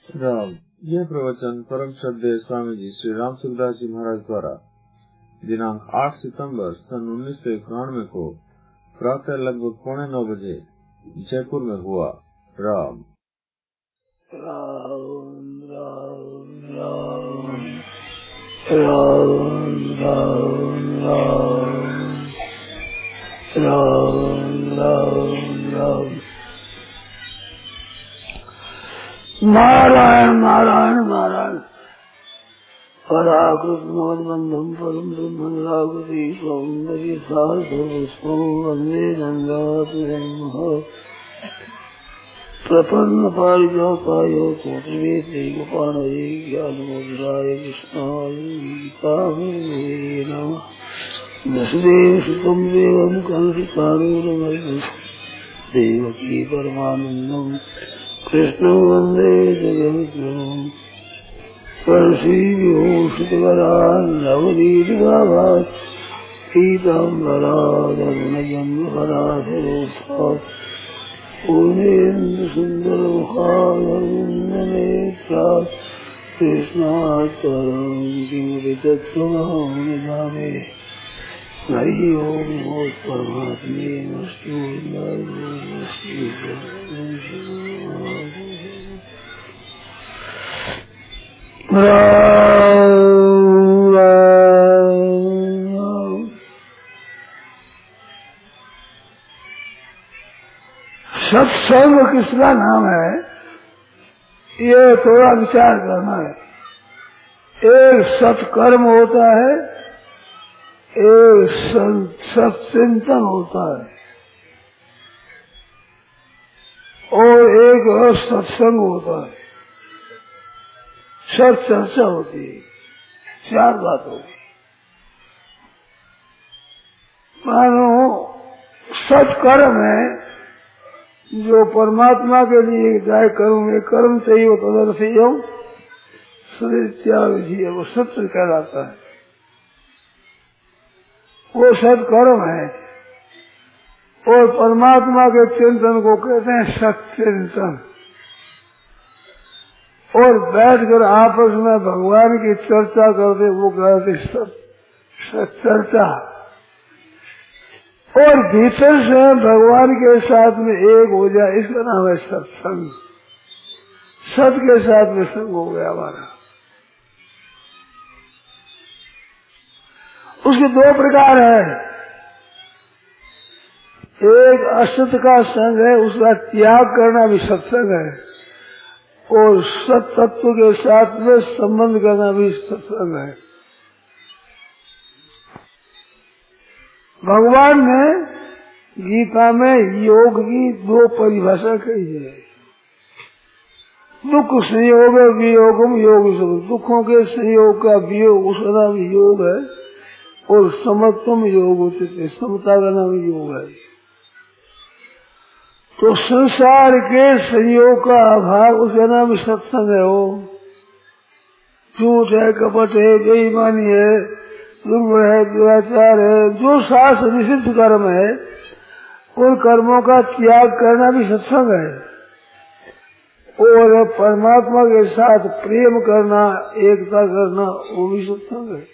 राम। यह प्रवचन परम श्रद्धेय स्वामी जी श्री राम सुखदास जी महाराज द्वारा दिनांक 8 सितंबर सन 1991 को प्रातः लगभग 8:45 बजे जयपुर में हुआ। राम राम राम राम राम राम राम राम राम नारायण नारायण नारायण पराकृत बंधम परम ब्रह्म रागति सौंदर्य साधु वंदे गंगा प्रपन्न पारिजाताय कोटिवेद गोपालये ज्ञानमुद्राय कृष्णाय गीतामये नमः। वसुदेव सुतं देवं कंसचाणूरमर्दनं देवकी परमानन्दं कृष्णं वन्दे जगद्गुरुं। परसीविभूषितवरान् नवनीतगाभात् पीताम्बरादरुणजन्महरासरोषात् पूर्णेन्दु सुन्दरमुखारविन्दनेत्रात् कृष्णाच्चरं किमुदितत्त्वमहं निधामे। हरि ओम नमो परमात्मे नमस्तु सत्संग किसका नाम है, ये थोड़ा विचार करना है। एक सत्कर्म होता है, एक सत्चिंतन होता है और एक सत्संग होता है, सत्चर्चा होती है। चार बात होगी। मानो सत्कर्म है जो परमात्मा के लिए जाए करूंगे, कर्म चाहिए हो तो से हो शरीर त्याग जी, वो सत्य कहलाता है, वो सत्कर्म है। और परमात्मा के चिंतन को कहते हैं सत्चिंतन। और बैठकर आपस में भगवान की चर्चा करते वो कहते सत्चर्चा। और भीतर से भगवान के साथ में एक हो जाए, इसका नाम है सत्संग। सत के साथ में संग हो गया हमारा। उसके दो प्रकार है। एक असत का संग है, उसका त्याग करना भी सत्संग है। और सत तत्व के साथ में संबंध करना भी सत्संग है। भगवान ने गीता में योग की दो परिभाषा कही है। दुख संयोग वियोगम योग, दुखों के संयोग का वियोग उसका नाम योग है। और समत्वम योग होते थे, समता का नाम योग है। तो संसार के संयोग का अभाव उसका नाम सत्संग है। वो झूठ है, कपट है, बेईमानी है, दुर्व्यवहार है, दुराचार है, जो शास्त्र निषिद्ध कर्म है उन कर्मों का त्याग करना भी सत्संग है। और परमात्मा के साथ प्रेम करना, एकता करना, वो भी सत्संग है।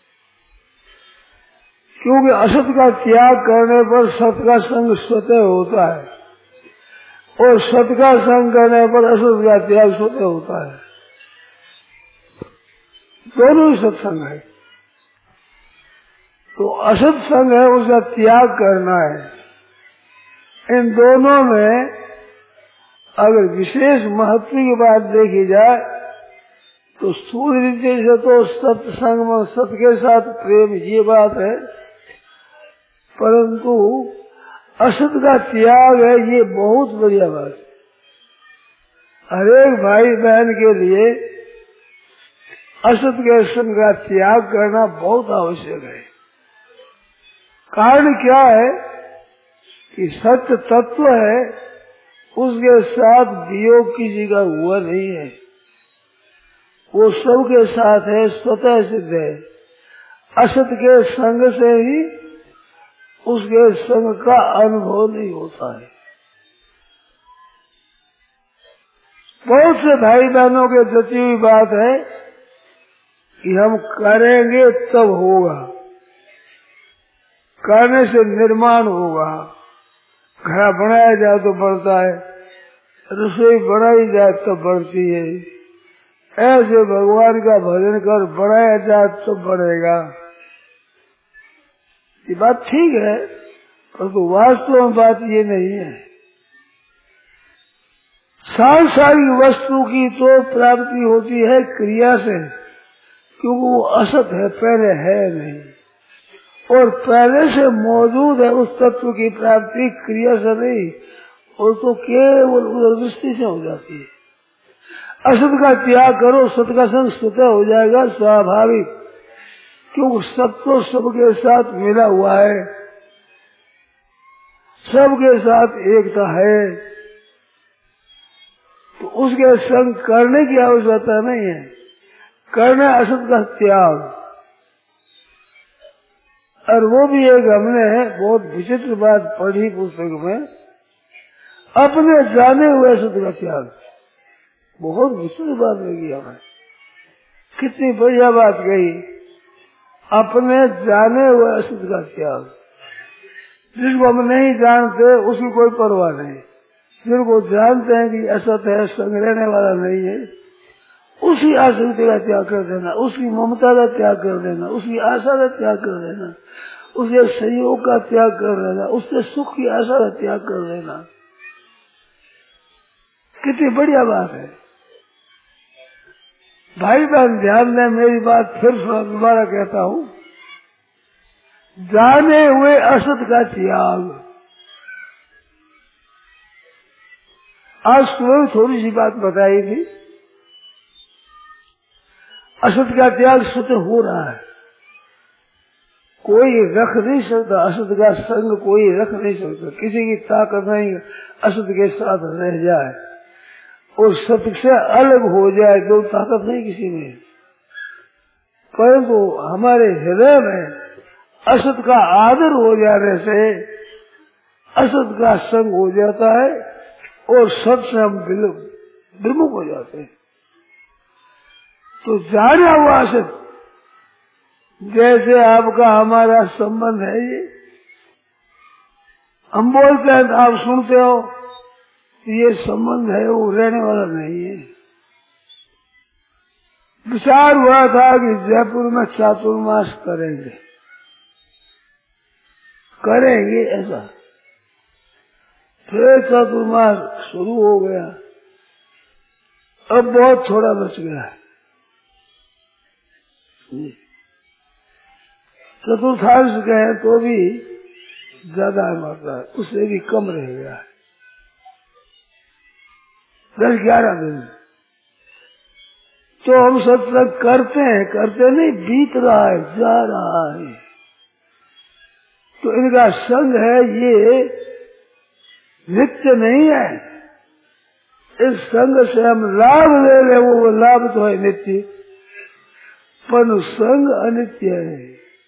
क्योंकि असत का त्याग करने पर सत का संग स्वतः होता है और सत का संग करने पर असत का त्याग स्वतः होता है। दोनों ही सत्संग है। तो असत संग है, उसका त्याग करना है। इन दोनों में अगर विशेष महत्व की बात देखी जाए तो स्थूल रीति से तो सत्संग में सत के साथ प्रेम ये बात है, परंतु असत का त्याग है ये बहुत बढ़िया बात है। हरेक भाई बहन के लिए असत के संग का त्याग करना बहुत आवश्यक है। कारण क्या है कि सत्य तत्व है, उसके साथ वियोग किसी का हुआ नहीं है। वो सबके साथ है, स्वतः सिद्ध है। असत के संग से ही उसके संग का अनुभव नहीं होता है। बहुत से भाई बहनों के जची हुई बात है कि हम करेंगे तब होगा, करने से निर्माण होगा। घर बनाया जाए तो बढ़ता है, रसोई बनाई जाए तो बढ़ती है। ऐसे भगवान का भजन कर बढ़ाया जाए तो बढ़ेगा। ये बात ठीक है, परंतु वास्तव में बात ये नहीं है। सांसारिक वस्तु की तो प्राप्ति होती है क्रिया से, क्योंकि वो असत है, पहले है नहीं, और पहले से मौजूद है। उस तत्व की प्राप्ति क्रिया से नहीं, वो तो केवल उधर दृष्टि से हो जाती है। असत का त्याग करो, सत का संग स्वतः हो जाएगा, स्वाभाविक, क्योंकि सब तो सबके साथ मिला हुआ है, सबके साथ एकता है, तो उसके संग करने की आवश्यकता नहीं है। करना असत का त्याग। और वो भी एक हमने बहुत विचित्र बात पढ़ी पुस्तक में, अपने जाने हुए असत का त्याग। बहुत विचित्र बात लगी हमें, कितनी बढ़िया बात कही, अपने जाने हुए असत का त्याग। जिसको हम नहीं जानते उसकी कोई परवाह नहीं, जिनको जानते हैं कि असत है, संग रहने वाला नहीं है, उसी आसक्ति का त्याग कर देना, उसकी ममता का त्याग कर देना, उसकी आशा का त्याग कर देना, उसके सहयोग का त्याग कर देना, उसके सुख की आशा का त्याग कर देना। कितनी बढ़िया बात है। भाई बहन ध्यान दें, मेरी बात फिर दोबारा कहता हूँ, जाने हुए असत का त्याग। आज सुबह थोड़ी सी बात बताई थी, असत का त्याग स्वतः हो रहा है, कोई रख नहीं सकता। असत का संग कोई रख नहीं सकता, किसी की ताकत नहीं असत के साथ रह जाए और सत्य से अलग हो जाए, तो ताकत नहीं किसी में। परंतु हमारे हृदय में असत का आदर हो जाने से असत का संग हो जाता है और सत से हम विमुख हो जाते हैं। तो जाना हुआ असत, जैसे आपका हमारा संबंध है, ये हम बोलते हैं तो आप सुनते हो, ये संबंध है, वो रहने वाला नहीं है। विचार हुआ था कि जयपुर में चातुर्मास करेंगे ऐसा, फिर चातुर्मास शुरू हो गया, अब बहुत थोड़ा बच गया है। चतुर्थांश गए तो भी ज्यादा मात्रा है, उससे भी कम रह गया है, 10-11 दिन। तो हम सत्संग करते नहीं, बीत रहा है, जा रहा है। तो इनका संग है, ये नित्य नहीं है। इस संग से हम लाभ ले रहे, वो लाभ तो है नित्य, पर संग अनित्य है।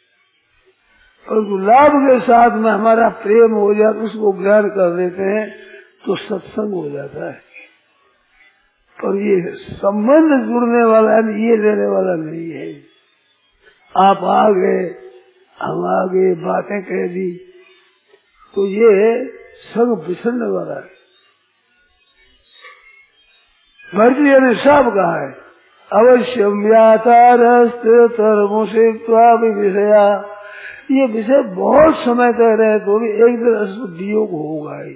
और लाभ के साथ में हमारा प्रेम हो जाता, उसको ग्रहण कर लेते हैं तो सत्संग हो जाता है। पर ये संबंध जुड़ने वाला है, ये लेने वाला नहीं है। आप आ गए, हम आ गए, बातें कह दी, तो ये संग बिछड़ने वाला है। भरतीय ने सब कहा है, अवश्यम यातारस्थितर्मुषित्वा विषया। ये विषय बहुत समय तक रहे तो भी एक दिन वियोग होगा ही।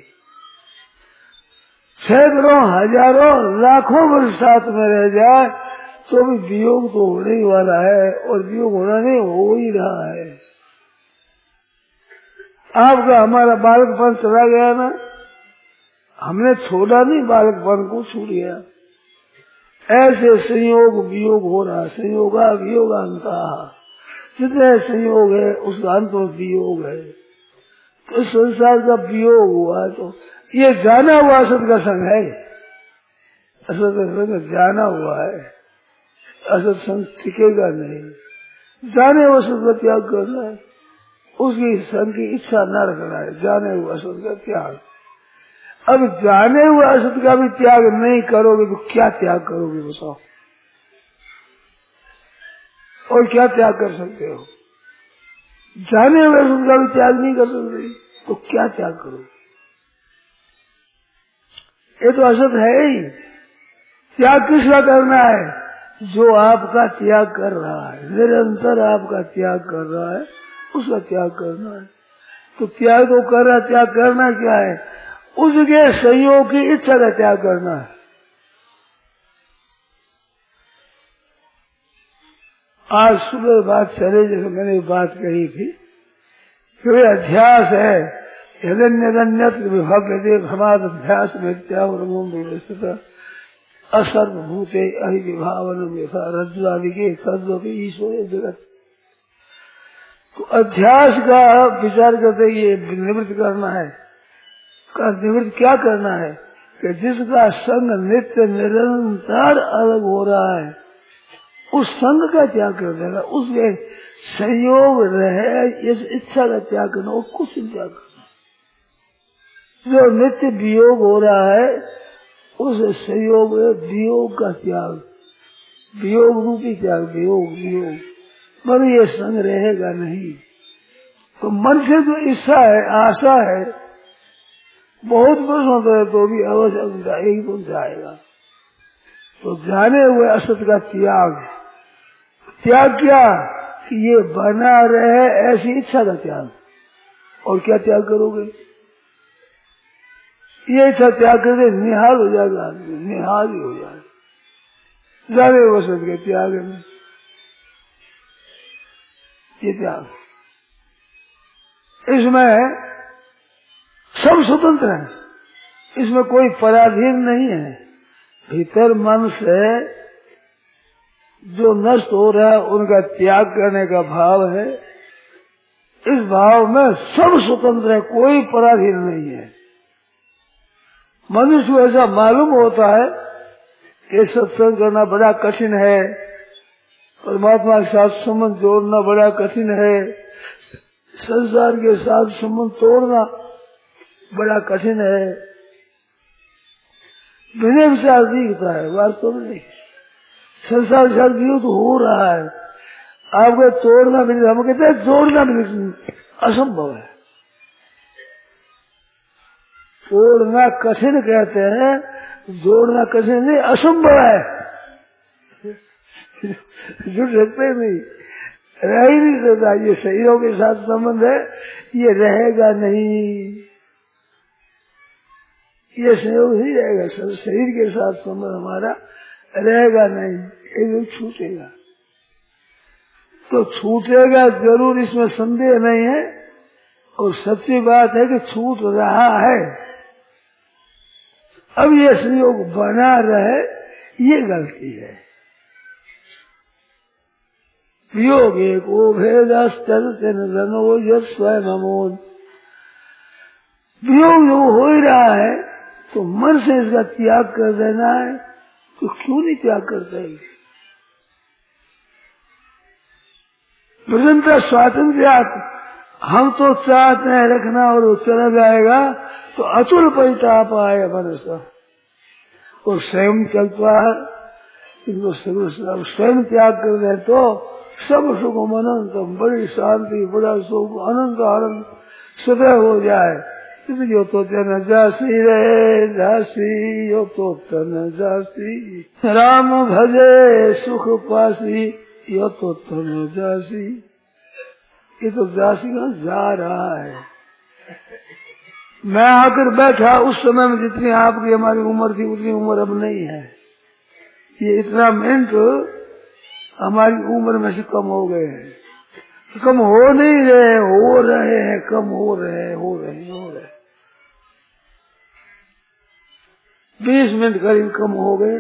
सैकड़ों, हजारों, लाखों वर्ष साथ में रह जाए तो भी वियोग तो होने ही वाला है, और वियोग होना नहीं, हो ही रहा है। आपका हमारा बालकपन चला गया ना, हमने छोड़ा नहीं, बालकपन को छूट गया। ऐसे संयोग वियोग हो रहा, संयोगा वियोगांता, जितने संयोग है उसका अंत में वियोग है। तो इस संसार का वियोग हुआ, तो ये जाना हुआ असत का संग है, असत का संग जाना हुआ है, असत संग टिकेगा नहीं। जाने हुआ असत का त्याग करना है, उसकी संग की इच्छा न रखना है, जाने हुआ असत का त्याग। अब जाने हुए असत का भी त्याग नहीं करोगे तो क्या त्याग करोगे बताओ? और क्या त्याग कर सकते हो? जाने हुए असत का भी त्याग नहीं कर सकते तो क्या त्याग करोगे? ये तो असत है ही। त्याग किसका करना है? जो आपका त्याग कर रहा है, निरंतर आपका त्याग कर रहा है, उसका त्याग करना है। तो त्याग तो कर रहा, त्याग करना क्या है? उसके संयोग की इच्छा का त्याग करना है। आज सुबह बात चले, जैसे मैंने बात कही थी कि अध्यास है यदन्यदन्यत्र विभक्ति भ्रमाद अध्यास में त्याग असर्वभूते अभिभावनम यथा रज्जुआदि के तद्वपि ईश्वर जगत। तो अध्यास का विचार करते ये निवृत्त करना है। का निवृत्त क्या करना है कि जिसका संग नित्य निरंतर अलग हो रहा है उस संग का त्याग कर देना, उसके संयोग रहे इस इच्छा का त्याग करना, और कुछ त्याग करना। जो नित्य वियोग हो रहा है उस संयोग वियोग का त्याग, वियोग रूपी त्याग, वियोग वियोग मन ये संग रहेगा नहीं। तो मन से जो इच्छा है, आशा है, बहुत वर्षों तक तो भी अवश्य एक तो जाएगा। तो जाने हुए असत का त्याग, त्याग क्या कि ये बना रहे ऐसी इच्छा का त्याग। और क्या त्याग करोगे? ये इच्छा त्याग करके निहाल हो जाएगा आदमी, निहाल ही हो जाएगा जाने हुए असत के त्याग में। ये त्याग, इसमें सब स्वतंत्र है, इसमें कोई पराधीन नहीं है। भीतर मन से जो नष्ट हो रहा है उनका त्याग करने का भाव है। इस भाव में सब स्वतंत्र है, कोई पराधीन नहीं है। मनुष्य को ऐसा मालूम होता है कि सत्संग करना बड़ा कठिन है, परमात्मा के साथ संबंध जोड़ना बड़ा कठिन है, संसार के साथ संबंध तोड़ना बड़ा कठिन है। बिना विचार दिखता है, वास्तव में नहीं। संसार के साथ युद्ध हो रहा है, आपको तोड़ना भी, हम कहते हैं जोड़ना भी असंभव है। तोड़ना कठिन कहते हैं, जोड़ना कठिन नहीं, असंभव है। जुड़ सकते नहीं, रह ही नहीं सकता। ये शरीरों के साथ संबंध है, ये रहेगा नहीं, ये संयोग नहीं रहेगा। शरीर के साथ संबंध हमारा रहेगा नहीं, एक छूटेगा। तो छूटेगा जरूर, इसमें संदेह नहीं है। और सच्ची बात है कि छूट रहा है। अब ये संयोग बना रहे, ये गलती है। वियोग एक ओ भेदो यद स्वयं अमोन। वियोग जो हो ही रहा है तो मन से इसका त्याग कर देना है। तो क्यों नहीं त्याग करता है? स्वतंत्र स्वातंत्र हम तो चाहते हैं रखना, और वो चला जाएगा तो अतुल परिताप आएगा मनुष्य। और स्वयं चलता है, इसको स्वयं त्याग कर दे तो सब सुख अनंतम, बड़ी शांति, बड़ा सुख, अनंत आनंद सदैव हो जाए। यो तो तन जासी रे जासी, यो तो तन जासी, राम भजे सुख पासी, यो तो तन जासी। ये तो जासी का जा रहा है। मैं आकर बैठा उस समय में जितनी आपकी हमारी उम्र थी उतनी उम्र अब नहीं है। ये इतना मिनट हमारी उम्र में से कम हो गए हैं, कम हो नहीं रहे, हो रहे हैं, कम हो रहे हैं, हो रहे हैं, हो रहे हैं। 20 मिनट करीब कम हो गए,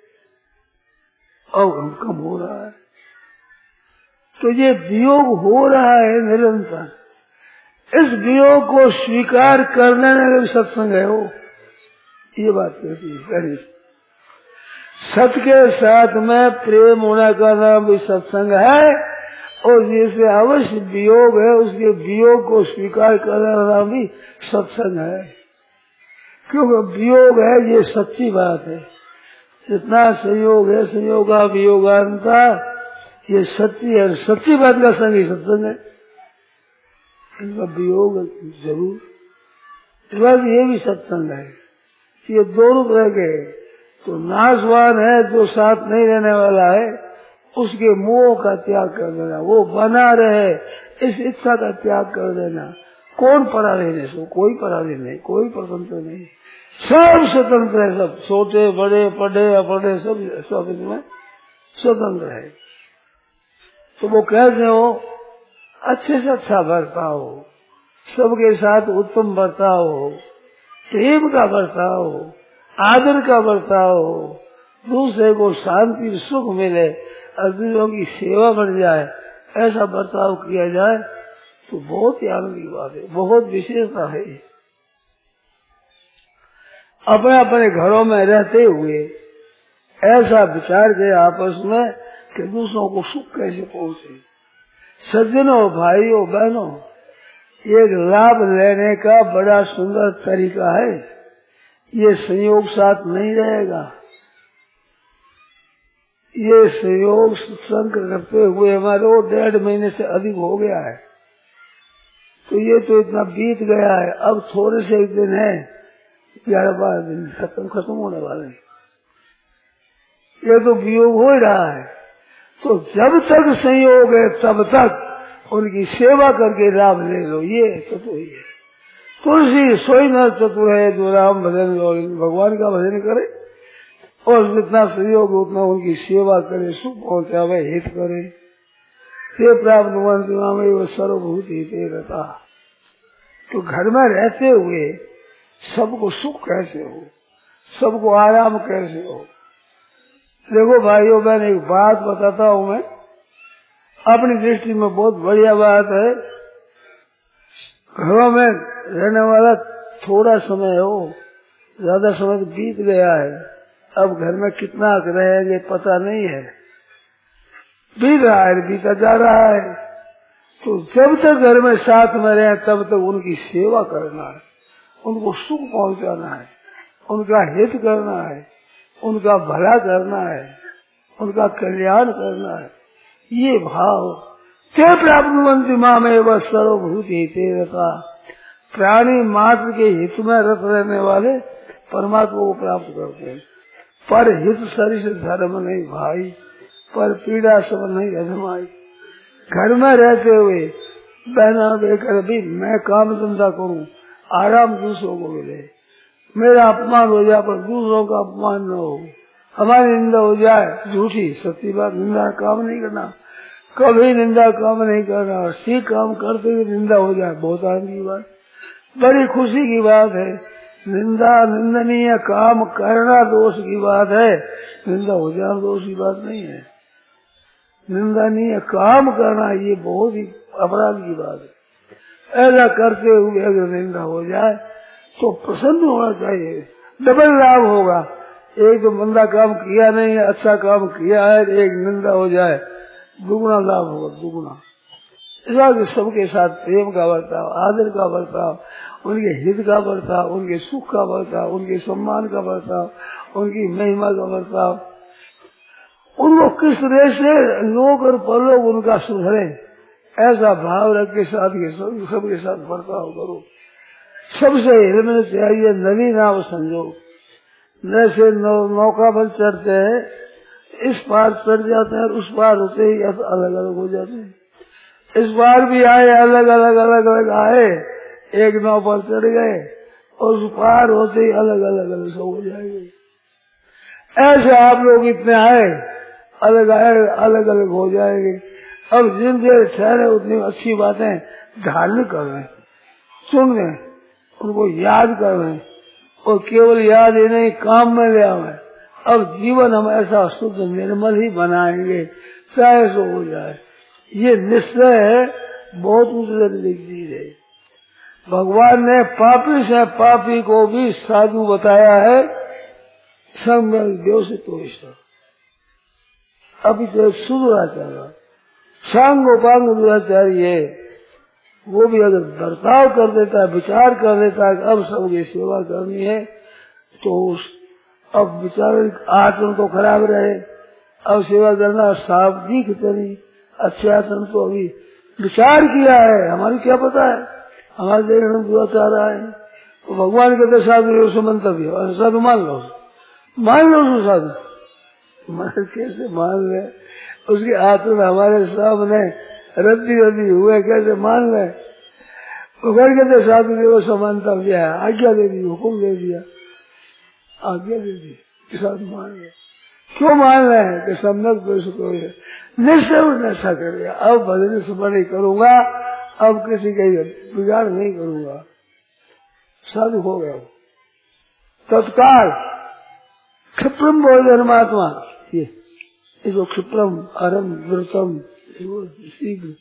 और हम कम हो रहा है। तो ये वियोग हो रहा है निरंतर। इस वियोग को स्वीकार करने में भी सत्संग है। वो ये बात कहती है पहले। सत्य के साथ में प्रेम होना का नाम भी सत्संग है, और जिसे अवश्य वियोग है उसके वियोग को स्वीकार करने का नाम भी सत्संग है। क्योंकि वियोग है ये सच्ची बात है। जितना संयोग है संयोग का वियोगांता ये सच्ची है। सच्ची बात का संग ही सत्संग है। इनका वियोग जरूर। इस बात ये भी सत्संग है। ये दोनों तरह के। तो नाशवान है जो साथ नहीं रहने वाला है उसके मोह का त्याग कर देना, वो बना रहे इस इच्छा का त्याग कर देना। कौन पराधीन है? कोई पराधीन नहीं, कोई स्वतंत्र नहीं, सब स्वतंत्र है। सब छोटे बड़े पढ़े अपढ़े सब इसमें स्वतंत्र है। तो वो कैसे हो? अच्छे से अच्छा बर्ताव हो, सबके साथ उत्तम बर्ताव हो, प्रेम का बर्ताव हो, आदर का बर्ताव हो, दूसरे को शांति सुख मिले और दूसरों की सेवा बढ़ जाए, ऐसा बर्ताव किया जाए तो बहुत ही आनंद की बात है, बहुत विशेषता है। अपने अपने घरों में रहते हुए ऐसा विचार के आपस में कि दूसरों को सुख कैसे पहुंचे। सज्जनों भाइयों बहनों, एक लाभ लेने का बड़ा सुंदर तरीका है। ये संयोग साथ नहीं रहेगा। ये संयोग सत्संग करते हुए हमारे 1.5 महीने से अधिक हो गया है। तो ये तो इतना बीत गया है। अब थोड़े से एक दिन है, 11-12 दिन खत्म होने वाले। ये तो वियोग हो ही रहा है। तो जब तक संयोग है तब तक उनकी सेवा करके लाभ ले लो। ये तत्व ही है। तुलसी सोई न चतुर है जो राम भजन और भगवान का भजन करे और जितना सहयोग उतना उनकी सेवा करे, सुख पहुंचावे, हित करे। ये प्राप्त में वो सर्वभूत हित रहता। तो घर में रहते हुए सबको सुख कैसे हो, सबको आराम कैसे हो। देखो भाइयों बहन, एक बात बताता हूँ मैं, अपनी दृष्टि में बहुत बढ़िया बात है। घरों में रहने वाला थोड़ा समय हो, ज्यादा समय तो बीत गया है। अब घर में कितना रहेंगे पता नहीं है, बीत रहा है, बीता जा रहा है। तो जब तक घर में साथ में रहे तब तक उनकी सेवा करना है, उनको सुख पहुंचाना है, उनका हित करना है, उनका भला करना है, उनका कल्याण करना है। ये भाव ते प्राप्त माँ में वह सर्वभूत हित रहता। प्राणी मात्र के हित में रत रहने वाले परमात्मा को प्राप्त करते हैं। पर हित सरिष धर्म नहीं भाई, पर पीड़ा सब नहीं अजमाई। घर में रहते हुए बहना बेकर भी मैं काम धंधा करूं, आराम दूसरों को मिले, मेरा अपमान हो जाए पर दूसरों का अपमान न हो, हमारी निंदा हो जाए झूठी सत्य बात, निंदा काम नहीं करना, कभी निंदा काम नहीं करना। और सी काम करते हुए निंदा हो जाए बहुत आनंद की बात, बड़ी खुशी की बात है। निंदा निंदनीय काम करना दोष की बात है, निंदा हो जाना दोष की बात नहीं है। निंदनीय काम करना ये बहुत ही अपराध की बात है। ऐसा करते हुए अगर निंदा हो जाए तो प्रसन्न होना चाहिए, डबल लाभ होगा। एक तो मंदा काम किया नहीं है, अच्छा काम किया है, एक निंदा हो जाए दुगुना लाभ होगा, दुगुना। इसलिए सबके साथ प्रेम का बर्ताव, आदर का बर्ताव, उनके हित का बर्ताव, उनके सुख का बर्ताव, उनके सम्मान का बर्ताव, उनकी महिमा का बर्ताव, उनको किस तरह से लोग और परलोक उनका सुधरे, ऐसा भाव रख के साथ के सबके साथ बर्ताव करो। सबसे हिलने चाहिए नदी नाव संजोग। जैसे नौका पर चढ़ते हैं, इस पार चढ़ जाते हैं, उस पार होते ही अलग अलग हो जाते हैं। इस बार भी आए अलग अलग आए, एक नाव पर चढ़ गए और उस पार होते ही अलग अलग सब हो जाएंगे। ऐसे आप लोग इतने आए अलग अलग हो जाएंगे। अब जिन देर ठहरे उतनी अच्छी बातें धारण कर रहे, सुन रहे, उनको याद कर रहे और केवल याद ही नहीं काम में ले आवे। अब जीवन हम ऐसा शुद्ध निर्मल ही बनाएंगे, चाहे सो हो जाए। ये निश्चय है, बहुत ऊंचे चीज है। भगवान ने पापी से पापी को भी साधु बताया है, संग देव से तो ईश्वर। अभी तो एक सुदुराचार्य, सांग उपांग दुराचार्य, वो भी अगर बर्ताव कर देता है, विचार कर देता है कि अब सबकी सेवा करनी है, तो अब विचार आचरण तो खराब रहे, अब सेवा करना साफ दिखते नहीं, अच्छे आचरण तो अभी विचार किया है, हमारी क्या पता है, हमारे देखने में बुरा चाह रहा है, तो भगवान कहते साधु से मंतव्य और साधु मान लो उसको साधु कैसे मान ले, उसके आचरण हमारे सामने रद्दी हुए कैसे मान ले। भगवान कहते साधु देव समानता दिया, आज्ञा दे दी, हुक्म दे दिया, आज्ञा दे दी, साधु मान ले। क्यों मान रहे हैं कि सम्यक निश्चय नशा कर दिया, अब भजन स्मरण नहीं करूंगा, अब किसी का बिगाड़ नहीं करूंगा, साधु हो गया। तत्काल क्षिप्रम बोल धर्मात्मा, ये जो क्षिप्रम अरम द्रुतम शीघ्र,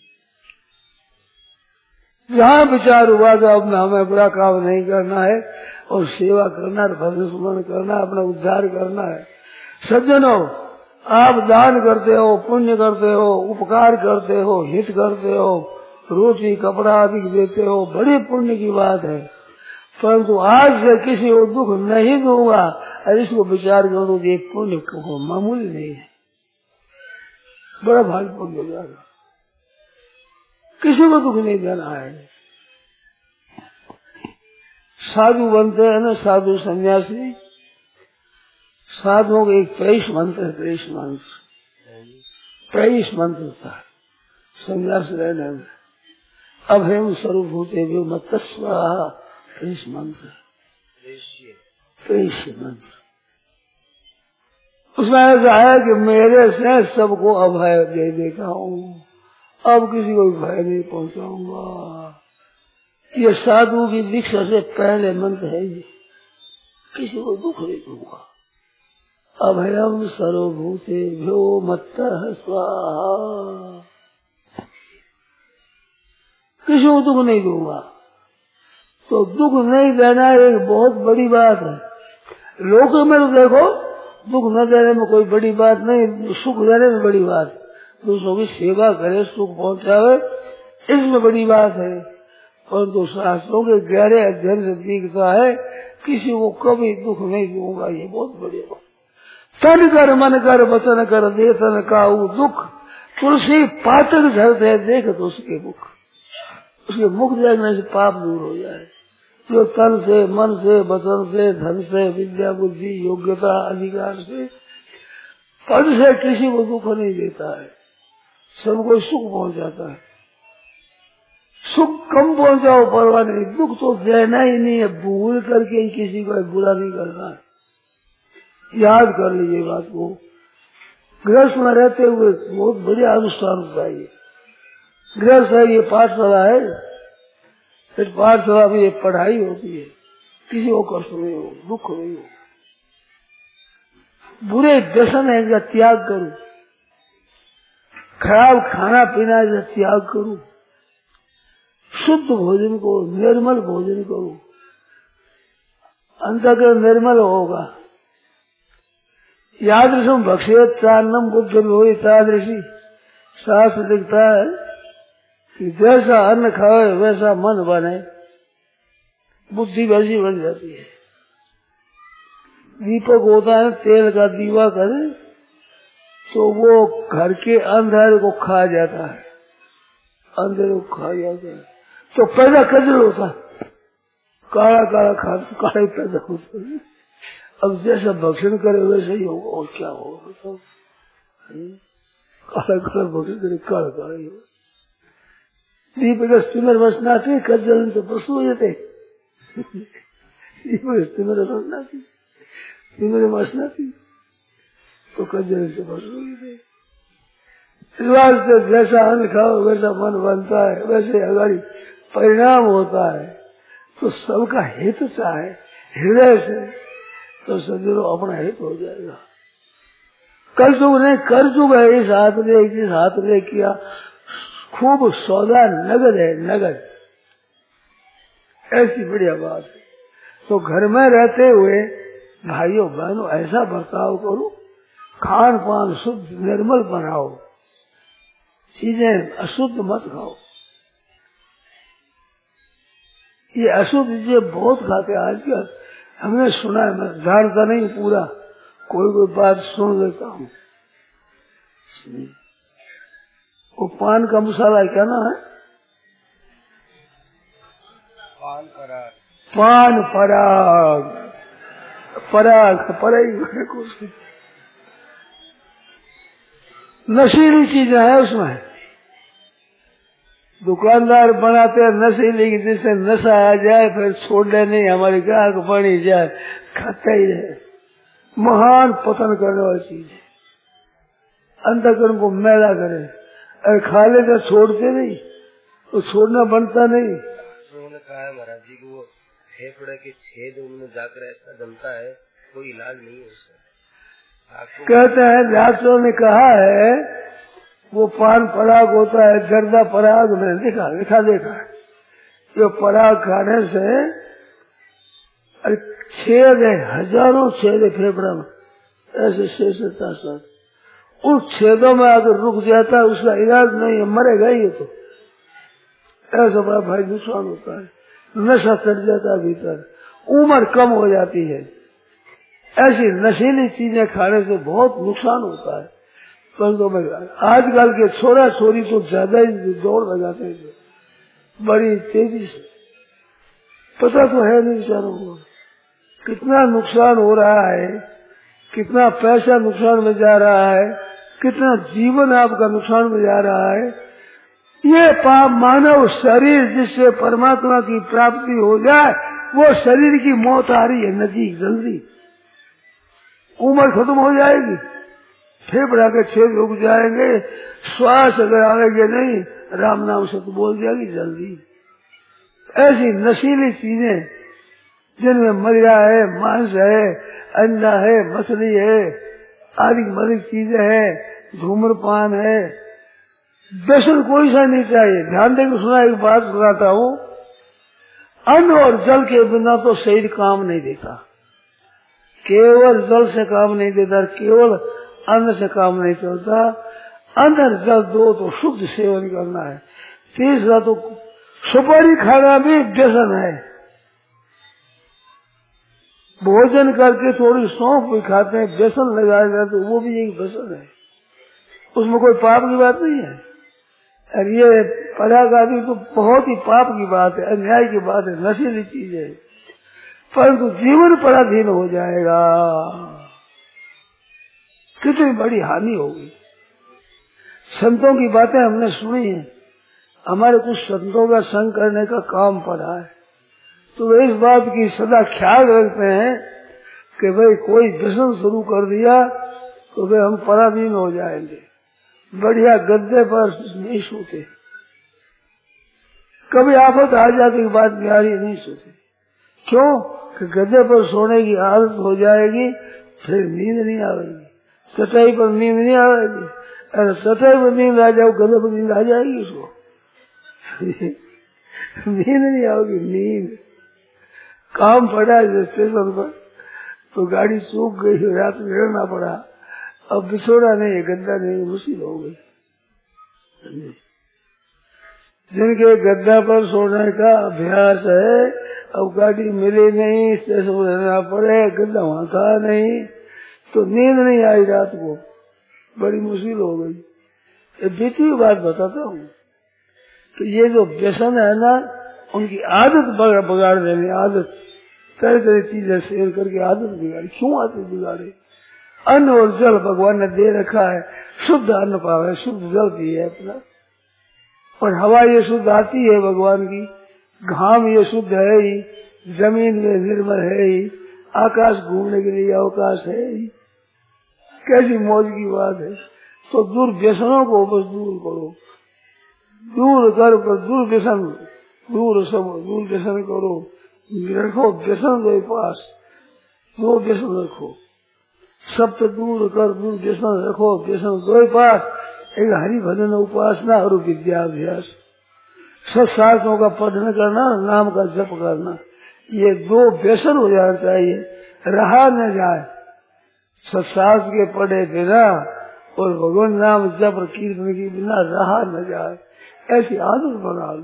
जहाँ विचार हुआ तो अब हमें बुरा काम नहीं करना है और सेवा करना है, भजन स्मरण करना है, अपना उद्धार करना है। सज्जनों, आप दान करते हो, पुण्य करते हो, उपकार करते हो, हित करते हो, रोटी कपड़ा आदि देते हो, बड़ी पुण्य की बात है, परंतु आज से किसी को दुख नहीं दूंगा, और इसको विचार करो तो एक पुण्य को मामूली नहीं है, बड़ा भारी पुण्य हो जाएगा। किसी को दुख नहीं देना है। साधु बनते हैं ना, साधु सन्यासी, साधुओं का एक प्रवेश मंत्र है, प्रवेश मंत्र था सन्यास रहने में, अभयम स्वरूप होते हुए मत स्वाहा, प्रवेश मंत्र, प्रवेश मंत्र। उसमें ऐसा है कि मेरे से सबको अभय दे देता हूँ, अब किसी को भय नहीं पहुंचाऊंगा। ये साधु की दीक्षा से पहले मंत्र है, ये किसी को दुख नहीं दूंगा। अभयम सर्वभूते भ्यो मत्तः स्वाहा, किसी को दुख नहीं दूंगा। तो दुख नहीं देना एक बहुत बड़ी बात है। लोक में तो देखो दुख न देने में कोई बड़ी बात नहीं, सुख देने में बड़ी बात है। दूसरों की सेवा करे, सुख पहुंचावे, इसमें बड़ी बात है। परंतु शास्त्रों के गहरे अध्ययन से दिखता है किसी को कभी दुख नहीं दूंगा, ये बहुत बड़ी बात। तन कर मन कर वचन कर देसन काऊ दुख, तुलसी पातक धरते देख तो उसके मुख, उसके मुख देखने से पाप दूर हो जाए। जो तन से, मन से, वचन से, धन से, विद्या बुद्धि योग्यता अधिकार से, पद से किसी को दुख नहीं देता है, सबको सुख पहुंचाता है। सुख कम पहुंचाओ परवाह नहीं, दुख तो देना ही नहीं है, भूल करके ही किसी को बुरा नहीं करना है। याद कर लीजिए बात को। गृहस्थ में रहते हुए बहुत बढ़िया अनुष्ठान चाहिए। गृहस्थ है, ये पाठशाला है, फिर पाठशाला में ये पढ़ाई होती है, किसी को कष्ट नहीं हो, दुख नहीं हो। बुरे व्यसन है इसका त्याग करूं, खराब खाना पीना इसका त्याग करूं, शुद्ध भोजन को, निर्मल भोजन करूं, अंतःकरण निर्मल होगा। यादृशम भक्षेत चान्नम बुद्ध लोही तादृशी, शास्त्र लिखता है कि जैसा अन्न खाए वैसा मन बने, बुद्धि वैसी बन जाती है। दीपक होता है, तेल का दीवा करे तो वो घर के अंधेरे को खा जाता है, अंधेरे को खा जाता है, तो पैदा कजल होता है, काला काला खा काला पैदा होता है। अब जैसा भक्षण करे वैसे ही होगा, और क्या होगा, सब काला काला भक्षण करे काला काला ही होगा। दीपक स्तिमर वसनाती कज्जलन तो पशु हो जाते, दीपक स्तिमर वसनाती, स्तिमर वसनाती तो कज्जलन से पशु हो जाते। इस बात से जैसा अन्न खाओ वैसा मन बनता है, वैसे अगाड़ी परिणाम होता है। तो सबका हित चाहे हृदय से, तो सज्जनों अपना हित हो जाएगा। कल युग ने कर युग है, इस हाथ ने जिस हाथ ने किया खूब सौदा नगद है, नगद, ऐसी बढ़िया बात है। तो घर में रहते हुए भाइयों बहनों ऐसा बर्ताव करो, खान पान शुद्ध निर्मल बनाओ, चीजें अशुद्ध मत खाओ। ये अशुद्ध चीजें बहुत खाते हैं आजकल। हमने सुना है, मैं जानता नहीं पूरा, कोई बात सुन लेता हूँ। वो पान का मसाला क्या ना है? पान पराग, कुछ नशीली चीजें है उसमें। दुकानदार बनाते हैं नशीली, जिससे नशा आ जाए फिर छोड़ने नहीं, हमारी ग्राहक बनी जाए, खाता ही रहे। महान पतन करने वाली चीज है, अंतःकरण को मैला करे। अरे खा ले तो छोड़ते नहीं, तो छोड़ना बनता नहीं। उन्होंने कहा है महाराज जी को, वो फेफड़े के छेद उनमें जाकर ऐसा जमता है, कोई इलाज नहीं है उसका। कहते हैं डॉक्टरों ने कहा है वो पान पराग होता है, जर्दा पराग, मैंने देखा जो पराग खाने से अरे छेद है, हजारों छेद है फेफड़ा में, ऐसे शेषता। उस छेदों में अगर रुक जाता है उसका इलाज नहीं है, मरेगा ये तो। ऐसा बड़ा भाई नुकसान होता है, नशा चढ़ जाता है भीतर, उम्र कम हो जाती है। ऐसी नशीली चीजें खाने से बहुत नुकसान होता है। परंतु आजकल के छोरा छोरी तो ज्यादा ही दौड़ लगाते हैं बड़ी तेजी से। पता तो है नहीं बेचारों को कितना नुकसान हो रहा है, कितना पैसा नुकसान में जा रहा है, कितना जीवन आपका नुकसान में जा रहा है। ये पाप मानव शरीर जिससे परमात्मा की प्राप्ति हो जाए, वो शरीर की मौत आ रही है नजीक, जल्दी उम्र खत्म हो जाएगी, फेफड़ा के छेद रुक जाएंगे, श्वास अगर आएंगे नहीं, राम नाम सत्य बोल जाएगी जल्दी। ऐसी नशीली चीजें जिनमें मदिरा है, मांस है, अंडा है, मछली है, आदि मदिक चीजें है, धूम्रपान है, व्यसन कोई सा नहीं चाहिए। ध्यान देकर सुना, एक बात सुनाता हूँ, अन्न और जल के बिना तो शरीर काम नहीं देता। केवल जल से काम नहीं देता, केवल अन्न से काम नहीं चलता। अन्न और जल दो तो शुद्ध सेवन करना है। तीसरा तो सुपारी खाना भी व्यसन है। भोजन करके थोड़ी सौंफ भी खाते हैं, व्यसन लगाया जाए तो वो भी एक व्यसन है, उसमें कोई पाप की बात नहीं है। और ये पराग आदि तो बहुत ही पाप की बात है, अन्याय की बात है, नशीली चीज है, परंतु जीवन पराधीन हो जाएगा, कितनी बड़ी हानि होगी। संतों की बातें हमने सुनी है, हमारे कुछ संतों का संग करने का काम पड़ा है, तो वे इस बात की सदा ख्याल रखते हैं कि भाई कोई व्यसन शुरू कर दिया तो वे हम पराधीन हो जाएंगे। बढ़िया गद्दे पर नहीं सोते, कभी आफत आ जाती की बात बिहारी नहीं सोते। क्यों? कि गद्दे पर सोने की आदत हो जाएगी, फिर नींद नहीं आएगी। चटाई पर नींद नहीं आएगी, अरे चटाई पर नींद आ जाओ, गद्दे पर नींद आ जाएगी उसको नींद नहीं आओगी। नींद काम पड़ा है स्टेशन पर, तो गाड़ी सूख गई, रात में रहना पड़ा, अब बिछोड़ा नहीं है, गद्दा नहीं, मुश्किल हो गई। जिनके गद्दा पर सोने का अभ्यास है, अब गाड़ी मिले नहीं, स्टेशन पर रहना पड़े, गद्दा वहां था नहीं, तो नींद नहीं आई रात को, बड़ी मुश्किल हो गई। ये बीती हुई बात बताता हूँ। तो ये जो व्यसन है ना, उनकी आदत बिगाड़ देने, आदत तरह तरह चीजें सेवन करके आदत बिगाड़ी। क्यों आदत बिगाड़े? अन्न और जल भगवान ने दे रखा है, शुद्ध अन्न पावे, शुद्ध जल पिए अपना, और हवा ये शुद्ध आती है भगवान की, घाम ये शुद्ध है ही, जमीन में निर्मल है ही, आकाश घूमने के लिए अवकाश है ही। कैसी मौज की बात है। तो दुर्व्यसनों को बस दूर करो, दूर कर पर दुर्व्यसन, दुर्व्यसन करो, रखो व्यसन दो पास, दो व्यसन रखो, सब तो दूर कर, दूर व्यसन रखो, व्यसन दो पास, एक हरि भजन उपासना और विद्याभ्यास, सत्शास्त्रों का पठन करना, नाम का जप करना, ये दो व्यसन हो जाना चाहिए, रहा न जाए। सत्शास्त्र के पढ़े बिना और भगवान नाम जप कीर्तन के बिना रहा न जाए, ऐसी आदत बना लो।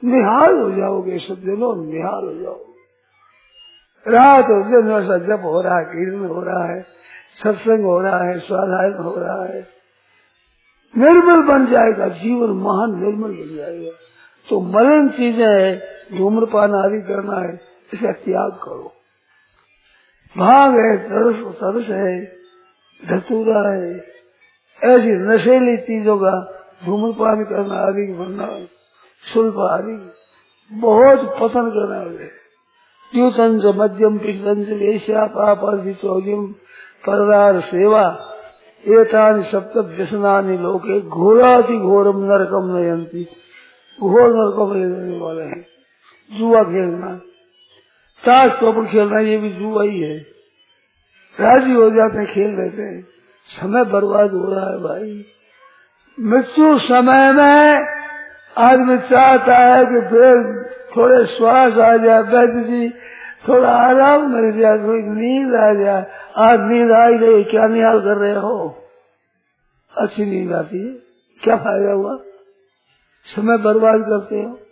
निहाल हो जाओगे सज्जनों, निहाल हो जाओगे। रात और दिन वैसा जप हो रहा है, कीर्तन हो रहा है, सत्संग हो रहा है, स्वाध्याय हो रहा है, निर्मल बन जाएगा जीवन, महान निर्मल बन जाएगा। तो मलिन चीजें है, धूम्रपान आदि करना है, इसका त्याग करो। भांग है, तरस है, धतूरा है, ऐसी नशेली चीजों का धूम्रपान करना आदि बनना, शुल्प आदि बहुत पसंद करना है। द्यूतंज मध्यम पिष्टंज वेश्या पापी चौजिम परदार सेवा एतानि सप्त व्यसनानि लोके घोराति घोरम नरकम नयंती। घोर नरकम लेने वाले हैं। जुआ खेलना, ताश चौपड़ खेलना, ये भी जुआ ही है। राजी हो जाते हैं, खेल लेते हैं, समय बर्बाद हो रहा है भाई। मृत्यु समय में आदमी चाहता है कि फिर थोड़े श्वास आ जाए, वैद्य जी थोड़ा आराम मिल जाए, थोड़ी नींद आ जाए। आज नींद आई नहीं, क्या निहाल कर रहे हो? अच्छी नींद आती है, क्या फायदा हुआ? समय बर्बाद करते हो।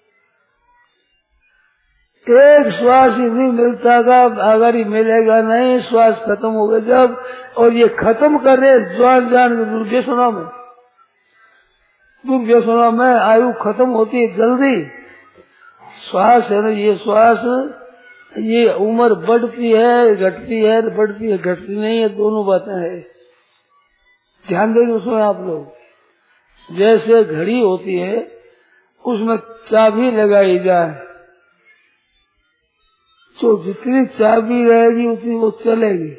एक श्वास ही नहीं मिलता था, अगर ही मिलेगा नहीं, श्वास खत्म हो गए जब, और ये खत्म कर रहे जान जान के दुर्व्यसनों में। दुर्व्यसनों में आयु खत्म होती है जल्दी। श्वास है ना, ये श्वास, ये उम्र बढ़ती है, घटती है, बढ़ती है, घटती नहीं है, दोनों बातें हैं। ध्यान देंगे उसमें आप लोग। जैसे घड़ी होती है, उसमें चाबी लगाई जाए तो जितनी चाबी रहेगी उतनी वो चलेगी।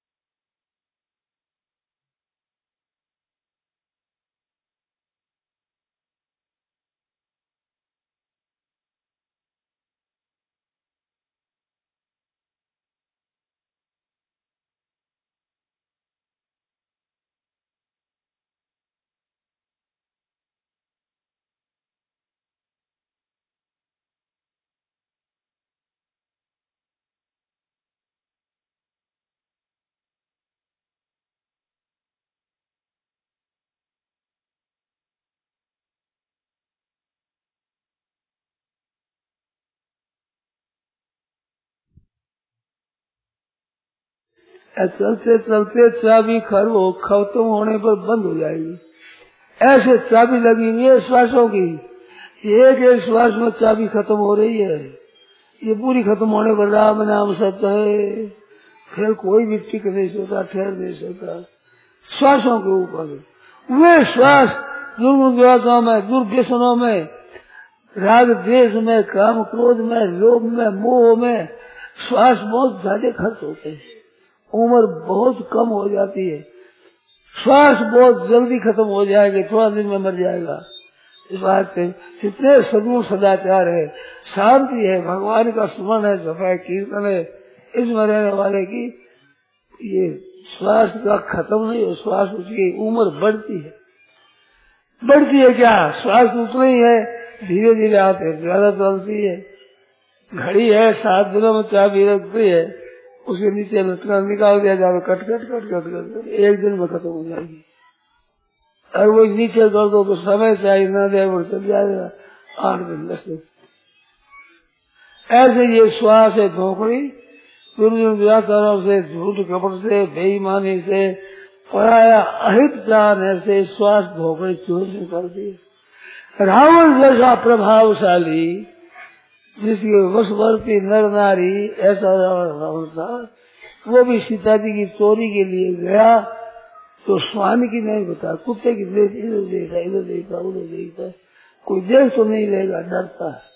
चलते चलते चाबी खत्म होने पर बंद हो जाएगी। ऐसे चाबी लगी हुई है श्वासों की, एक एक श्वास में चाबी खत्म हो रही है। ये पूरी खत्म होने पर राम नाम सत्य है, फिर कोई भी टिक नहीं सकता, ठहर नहीं सकता। श्वासों के ऊपर वे श्वास दुर्व्यसनों में, दुर्व्यसनों में, राग द्वेष में, काम क्रोध में, लोभ में, मोह में श्वास बहुत ज्यादा खर्च होते हैं। उम्र बहुत कम हो जाती है, श्वास बहुत जल्दी खत्म हो जाएगी, थोड़ा दिन में मर जाएगा। इस बात से जितने सद्गुण सदाचार है, शांति है, भगवान का स्मरण है, जपा है, कीर्तन है, इसमें रहने वाले की ये श्वास का खत्म नहीं हो, श्वास उसकी उम्र बढ़ती है। बढ़ती है क्या? श्वास उतना ही है, धीरे धीरे आते ज्यादा चलती है। घड़ी है, 7 दिनों में चाबी रखती है, उसके नीचे लटका निकाल दिया जाए, cut cut cut cut cut एक दिन में खत्म हो जाएगी। और वो नीचे कर दो तो समय चाहिए ना दे, वो चल जाएगा 8 दिन 10 दिन। ऐसे ये श्वास है धोखड़ी, दुर्व्याचारों से, झूठ कपट से, बेईमानी से, पराया अहित चाहने से श्वास धोखड़ी चूर निकलती है। रावण जैसा प्रभावशाली, जिसके वशवर्ती नर नारी, ऐसा रावण था। वो भी सीता जी की चोरी के लिए गया तो स्वामी की नहीं बता, कुत्ते की इधर देखा, इधर देखा, उधर देखा, कोई देख तो नहीं लेगा, डरता है।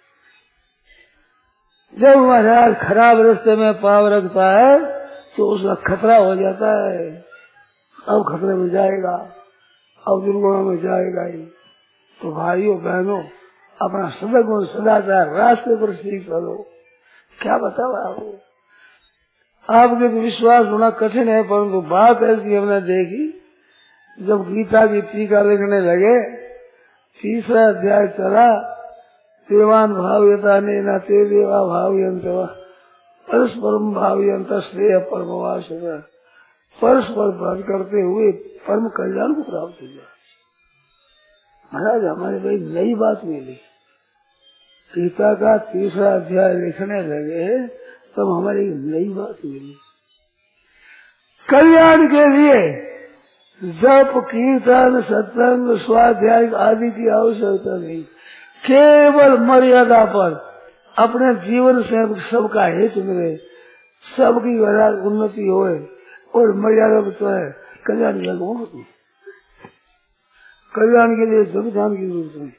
जब महाराज खराब रास्ते में पाव रखता है तो उसका खतरा हो जाता है, अब खतरे में जाएगा, अब दुर्गुणों में जाएगा ही। तो भाइयों बहनों, अपना सदगुण सदाचार रास्ते पर सीख करो। क्या बताओ आपको, आपके तो विश्वास होना कठिन है, परंतु बात ऐसी हमने देखी, जब गीता की टीका लिखने लगे, 3रा अध्याय चला, देवान भाव्यता ने न ते देवा भाव्यंत परस्परम भाव्यंत श्रेय परमवास, परस्पर बात करते हुए परम कल्याण को प्राप्त हो जाए। महाराज हमारे भाई नई बात मिली, गीता का 3रा अध्याय लिखने लगे तब हमारी नई बात मिली। कल्याण के लिए जप कीर्तन सत्संग स्वाध्याय आदि की आवश्यकता नहीं, केवल मर्यादा पर अपने जीवन से सबका हित मिले, सबकी उन्नति होए और मर्यादा तो है कल्याण की। कल्याण के लिए संविधान की जरूरत नहीं।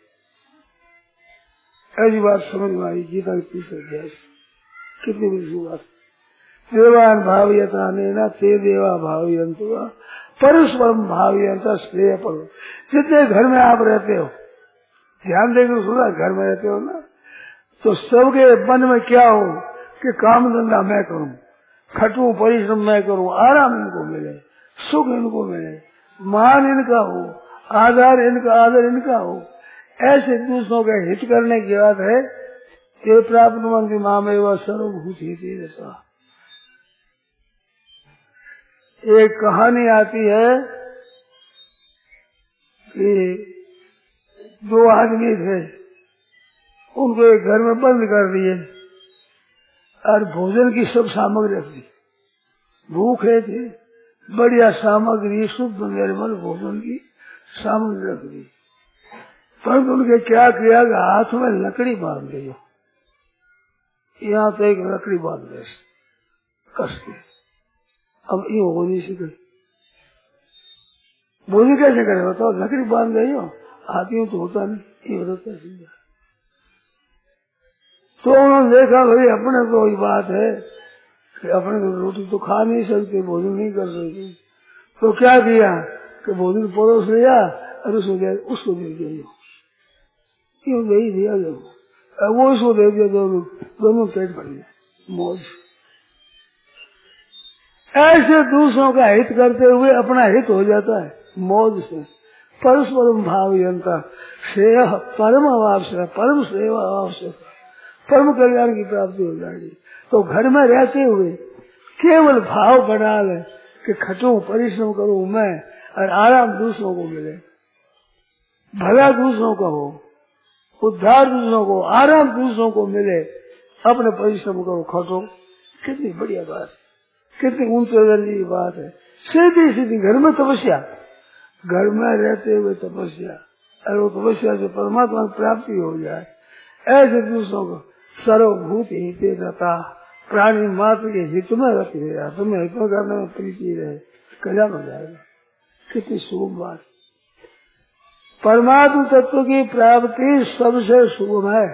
ऐसी बात समझ में आई गीता के 3रे अध्याय। कितनी बड़ी बात। देवान भावयता नेना ते देवा भावयंतुवा परस्परम भावयंता श्रेय पर। जितने घर में आप रहते हो, ध्यान देकर सुना, घर में रहते हो ना, तो सबके मन में क्या हो कि काम धंधा मैं करूं, खटूं, परिश्रम मैं करूं, आराम इनको मिले, सुख इनको मिले, मान इनका हो, आदर इनका हो। ऐसे दूसरों के हित करने की बात है कि प्राप्त मंत्री मामे व सर्वभूत हित जैसा। एक कहानी आती है कि 2 आदमी थे, उनको एक घर में बंद कर दिए और भोजन की सब सामग्री रख दी। भूखे थे, बढ़िया सामग्री, शुद्ध निर्मल भोजन की सामग्री रख दी, परंतु उनके क्या किया कि हाथ में लकड़ी बांध दी, यहाँ तो एक लकड़ी बांध दे कस के। अब ये हो नहीं सके, बोली कैसे करे बताओ, लकड़ी बांध गई हो, हाथियों तो होता नहीं, ये होता है। तो उन्होंने देखा भाई अपने तो ये बात है कि अपने तो रोटी तो खा नहीं सकते, भोजन नहीं कर सकते, तो क्या किया कि भोजन परोस लिया और उसको दे दिया, क्यों दे दिया, वो उसको दे दिया, दोनों पेट भर गया, मौज। ऐसे दूसरों का हित करते हुए अपना हित हो जाता है मौज से। परस्परम भावयंता श्रेय परम आवश्यक, परम श्रेय आवश्यक, परम कल्याण की प्राप्ति हो जाएगी। तो घर में रहते हुए केवल भाव बना ले कि खटूं, परिश्रम करूं मैं और आराम दूसरों को मिले, भला दूसरों का हो, उद्धार दूसरों को, आराम दूसरों को मिले, अपने परिश्रम करो, खटो। कितनी बढ़िया बात है, कितनी ऊंचे दर्जे की बात है। सीधी सीधी घर में तपस्या, घर में रहते हुए तपस्या, और वो तपस्या से परमात्मा की प्राप्ति हो जाए। ऐसे दूसरों को सर्वभूत हित रहता, प्राणी मात्र के हित में रखे, तुम्हें हित में करने में प्रीति रहे, कल्याण हो जाएगा। कितनी शुभ बात। परमात्मा तत्व की प्राप्ति सबसे शुभ है।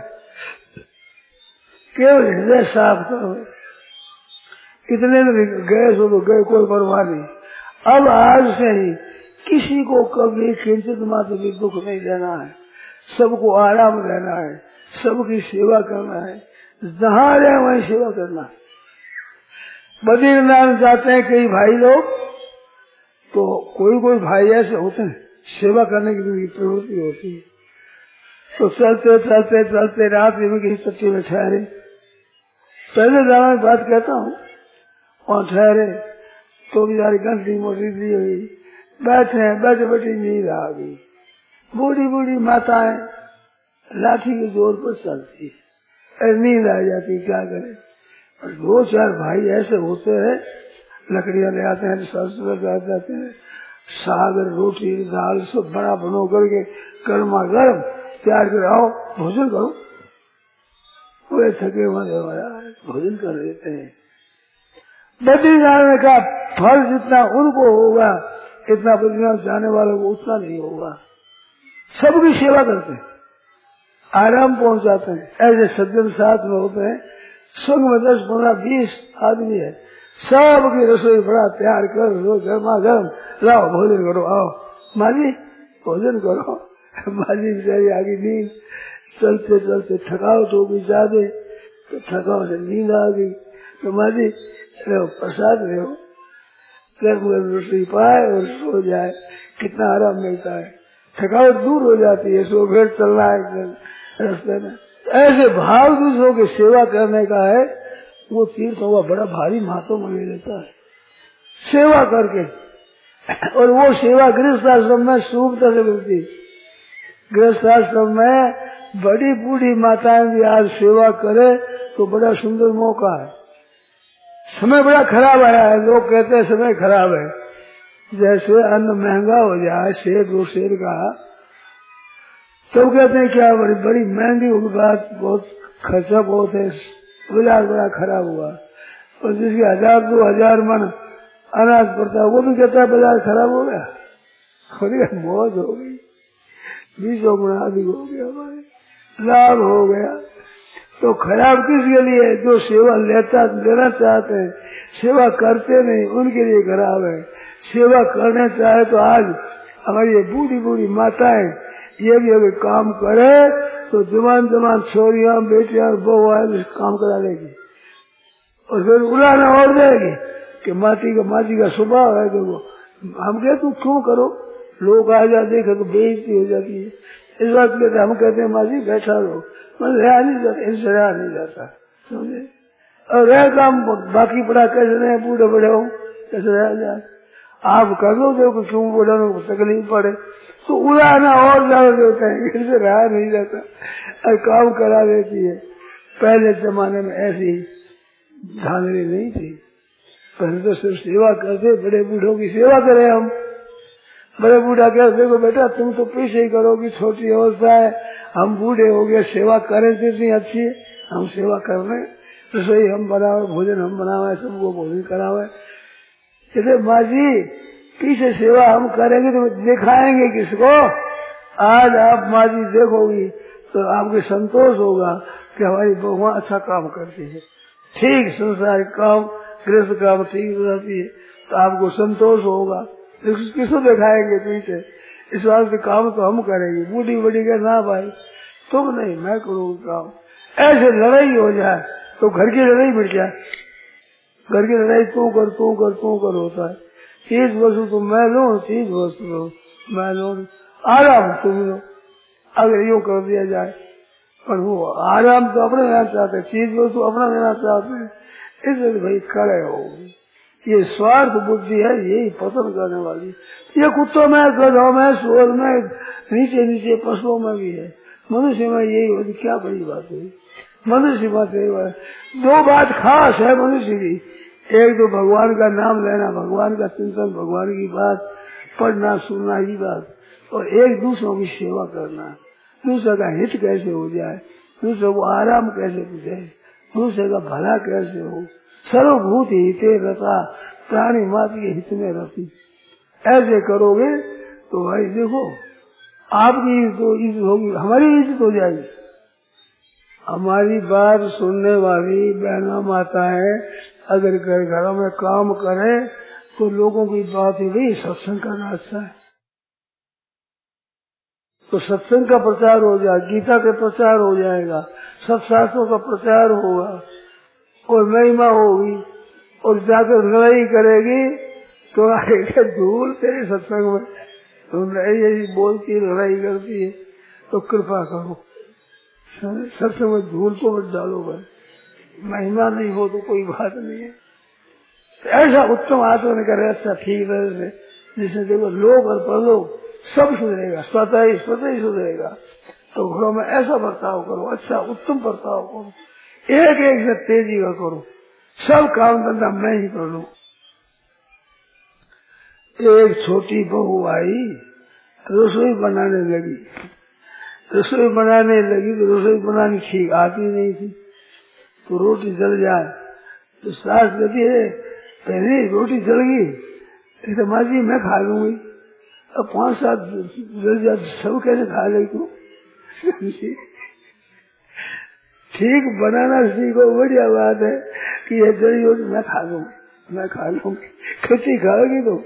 केवल हृदय साफ करो, इतने दिन गए सो तो गए, कोई परवाह नहीं। अब आज से ही किसी को कभी किंचित मात्र भी दुख नहीं देना है, सबको आराम देना है, सबकी सेवा करना है, जहाँ रहे वहीं सेवा करना है। बद्रीनाथ जाते हैं कई भाई लोग, तो कोई भाई ऐसे होते हैं सेवा करने की प्रवृत्ति होती है, तो चलते चलते चलते रात्रि में किसी चट्टी में ठहरे। पहले जाना की बात कहता हूँ, वहाँ ठहरे तो बेचारी घंटी मोटी दी हुई, बैठे बैठी नींद आ गई। बूढ़ी बूढ़ी माताएं लाठी के जोर पर चलती है, नींद आ जाती, क्या करे। और 2-4 भाई ऐसे होते हैं, लकड़ियां ले आते हैं, सरसों जाते हैं, सागर रोटी दाल सब बड़ा बनो करके गर्मा गर्म तैयार कर, आओ भोजन करो। वे थके हुए भोजन कर देते हैं। बद्रीनाथ ने कहा फल जितना उनको होगा, इतना बद्रीनाथ जाने वालों को उतना नहीं होगा। सबकी सेवा करते हैं, आराम पहुंचाते हैं। ऐसे सज्जन साथ में होते हैं, संग में 10, 15, 20 आदमी है, सबकी रसोई बड़ा तैयार कर, गर्मा गर्म, लाओ भोजन करो, आओ माजी भोजन करो। माजी बेचारी आगे नींद, चलते चलते थकावट हो गई ज्यादा, तो थकावट से नींद आ गई, तो माजी प्रसाद रहे हो, गर्म रसोई पाए और सो जाए, कितना आराम मिलता है, थकावट दूर हो जाती है, सो फिर चलना है रास्ते में। ऐसे भाव दूसरों की सेवा करने का है, वो तीर्थ हुआ बड़ा भारी महत्व ले लेता है सेवा करके। और वो सेवा गृहस्थाश्रम में शुभता से मिलती। गृहस्थाश्रम में बड़ी बूढ़ी माताएं भी आज सेवा करे तो बड़ा सुंदर मौका है। समय बड़ा खराब आया है, लोग कहते हैं समय खराब है। जैसे अन्न महंगा हो जाए, शेर 2 शेर का, तो कहते हैं क्या बड़ी बड़ी महंगी होगी बात, बहुत खर्चा बहुत है, बाजार बड़ा खराब हुआ। और जिसके 1000-2000 मन अनाज पड़ता है वो भी कहता है बाजार खराब हो गया, मौज हो गई, 20 गुना अधिक हो गया, हमारे लाभ हो गया। तो खराब किसके लिए? जो सेवा लेना चाहते हैं, सेवा करते नहीं, उनके लिए खराब है। सेवा करने चाहे तो आज हमारी ये बूढ़ी बूढ़ी माताएं ये भी अगर काम करे तो जवान छोरियां बेटियां बहु काम करा लेगी और फिर उड़ाना और देगी कि माटी का स्वभाव है। तो हम कहते तुम क्यों करो, लोग आ जाते देखे तो बेइज्जती हो जाती है। इस बात कहते हम कहते हैं माँ जी बैठा रहो, रहा नहीं जाता, इनसे रहा नहीं जाता, समझे। और रह काम बाकी पड़ा कैसे रहे, बूढ़े बड़े हो कैसे रह जाए। आप कर लो, देखो क्यों बूढ़ा को तकलीफ पड़े, तो उड़ाना और ज्यादा देते हैं, इनसे रहा नहीं जाता और काम करा देती है। पहले जमाने में ऐसी धांधली नहीं थी, पहले तो सिर्फ सेवा करते, बड़े बूढ़ों की सेवा करें हम। बड़े बूढ़ा कहते देखो बेटा तुम तो पीछे ही करोगी, छोटी अवस्था है, हम बूढ़े हो गए, सेवा करें कितनी अच्छी है, हम सेवा कर रहे, रसोई हम बनावे, भोजन हम बनावे, सबको भोजन करावे। कहते माँ जी पीछे सेवा हम करेंगे तो दिखाएंगे किसको। आज आप माँ जी देखोगी तो आपको संतोष होगा कि हमारी बहुआ अच्छा काम करती है, ठीक संसार काम गृहस्थ काम ठीक रहती है, तो आपको संतोष होगा। किसको दिखाएंगे पीछे, इस वास्ते काम तो हम करेंगे। बूढ़ी बड़ी के ना भाई तुम नहीं मैं करूँगा काम। ऐसे लड़ाई हो जाए तो घर की लड़ाई मिट जाए, घर की लड़ाई तू कर होता है। चीज वस्तु तो मैं लूं, चीज वस्तु लो मैं लूं, आराम तुम लो, अगर यूँ कर दिया जाए। पर वो आराम तो अपने लेना चाहते हैं, चीज वस्तु अपना लेना चाहते हैं, इसलिए भाई खड़े हो। ये स्वार्थ बुद्धि है, यही पसंद करने वाली। ये कुत्तों में, गधों में, सुअर में, नीचे पशुओं में भी है, मनुष्य में यही होती। क्या बड़ी बात है मनुष्य बात है। 2 बात खास है मनुष्य की, एक तो भगवान का नाम लेना, भगवान का चिंतन, भगवान की बात पढ़ना सुनना ही बात, और एक दूसरों की सेवा करना, दूसरे का हित कैसे हो जाए, दूसरे को आराम कैसे मिले, दूसरे का भला कैसे हो। सर्वभूत हिते रता, प्राणी मात्र के हित में रती। ऐसे करोगे तो भाई देखो आपकी तो इज्जत होगी, हमारी इज्जत हो जाएगी। हमारी बात सुनने वाली बहना माता है, अगर घरों में काम करें तो लोगों की बात ही नहीं, सत्संग करना अच्छा है। तो सत्संग का प्रचार हो जाए, गीता का प्रचार हो जाएगा, सत्शास्त्रों का प्रचार होगा और महिमा होगी। और जाकर लड़ाई करेगी तो आएगा धूल तेरे सत्संग में, तुम यही बोलती लड़ाई करती है, तो कृपा करो सत्संग में धूल को मत डालो। भाई महिमा नहीं हो तो कोई बात नहीं है। तो ऐसा उत्तम आचरण करे, अच्छा ठीक तरह से, जिससे देखो लोग और परलोक सब सुधरेगा, स्वतः ही सुधरेगा। तो घरों में ऐसा बर्ताव करो, अच्छा उत्तम बर्ताव करो, एक से तेजी का करो, सब काम धंधा मैं ही कर लूं। एक छोटी बहू आई, रसोई बनाने लगी तो रसोई बनानी ठीक आती नहीं थी, तो रोटी जल जाए तो सास कहती है पहले रोटी जल गई, तो माँ जी मैं खा लूंगी। अब 5-7 जल जाए सब कैसे खा ले तू। ठीक बनाना सीखो, बढ़िया बात है कि ये जली रोटी मैं खा लूंगी, कच्ची खाओगी तो